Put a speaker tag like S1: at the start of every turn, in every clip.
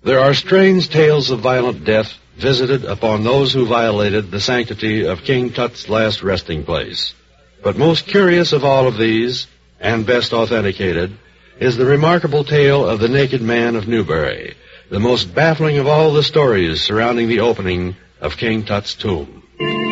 S1: There are strange tales of violent death visited upon those who violated the sanctity of King Tut's last resting place. But most curious of all of these, and best authenticated, is the remarkable tale of the Naked Man of Newbury, the most baffling of all the stories surrounding the opening of King Tut's tomb.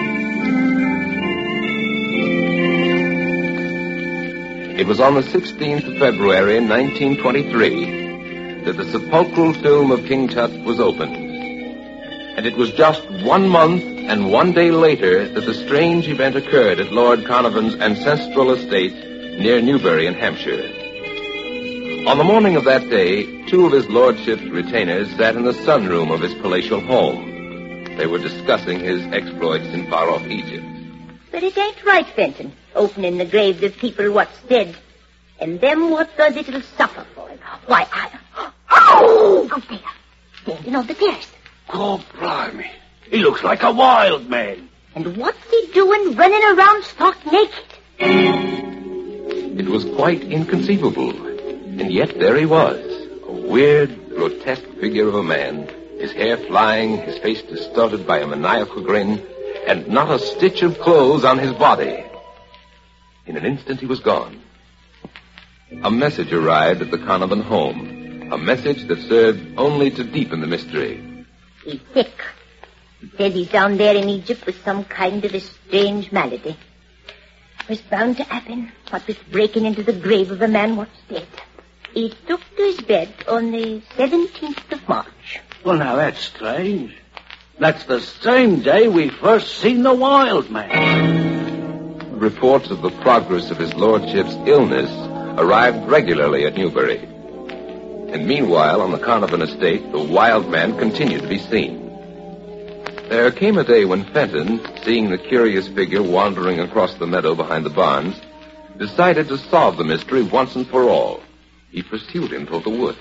S2: It was on the 16th of February, 1923, that the sepulchral tomb of King Tut was opened. And it was just 1 month and 1 day later that the strange event occurred at Lord Carnarvon's ancestral estate near Newbury in Hampshire. On the morning of that day, 2 of his lordship's retainers sat in the sunroom of his palatial home. They were discussing his exploits in far-off Egypt.
S3: But it ain't right, Fenton, opening the graves of people what's dead, and them what the little suffer for it. Why, Oh! Go there. Standing on the terrace.
S4: God blimey. He looks like a wild man.
S3: And what's he doing running around stark naked?
S2: It was quite inconceivable. And yet there he was, a weird, grotesque figure of a man, his hair flying, his face distorted by a maniacal grin, and not a stitch of clothes on his body. In an instant he was gone. A message arrived at the Carnarvon home, a message that served only to deepen the mystery.
S3: He's sick. He says he's down there in Egypt with some kind of a strange malady. It was bound to happen, what with breaking into the grave of a man what's dead. He took to his bed on the 17th of March.
S4: Well, now, that's strange. That's the same day we first seen the wild man.
S2: Reports of the progress of his lordship's illness arrived regularly at Newbury. And meanwhile, on the Carnarvon estate, the wild man continued to be seen. There came a day when Fenton, seeing the curious figure wandering across the meadow behind the barns, decided to solve the mystery once and for all. He pursued him toward the woods.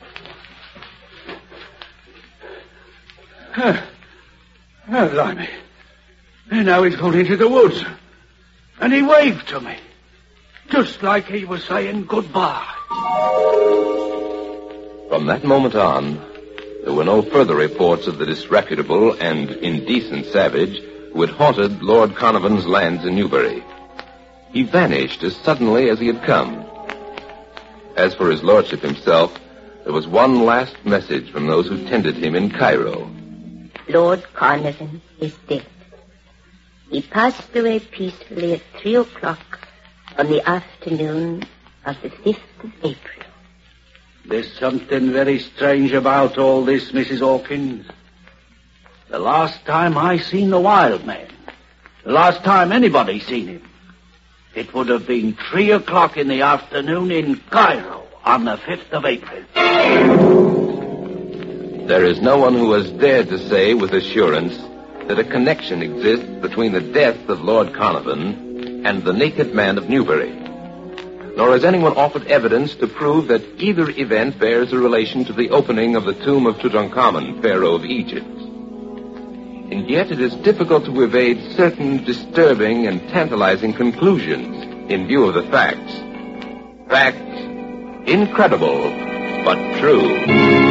S4: Blimey. And now he's gone into the woods. And he waved to me. Just like he was saying goodbye.
S2: From that moment on, there were no further reports of the disreputable and indecent savage who had haunted Lord Carnarvon's lands in Newbury. He vanished as suddenly as he had come. As for his lordship himself, there was one last message from those who tended him in Cairo.
S3: Lord Carnarvon is dead. He passed away peacefully at 3 o'clock on the afternoon of the 5th of April.
S4: There's something very strange about all this, Mrs. Hawkins. The last time I seen the wild man, the last time anybody seen him, it would have been 3 o'clock in the afternoon in Cairo on the 5th of April.
S2: There is no one who has dared to say with assurance that a connection exists between the death of Lord Carnarvon and the Naked Man of Newbury. Nor has anyone offered evidence to prove that either event bears a relation to the opening of the tomb of Tutankhamun, Pharaoh of Egypt. And yet it is difficult to evade certain disturbing and tantalizing conclusions in view of the facts. Facts incredible, but true.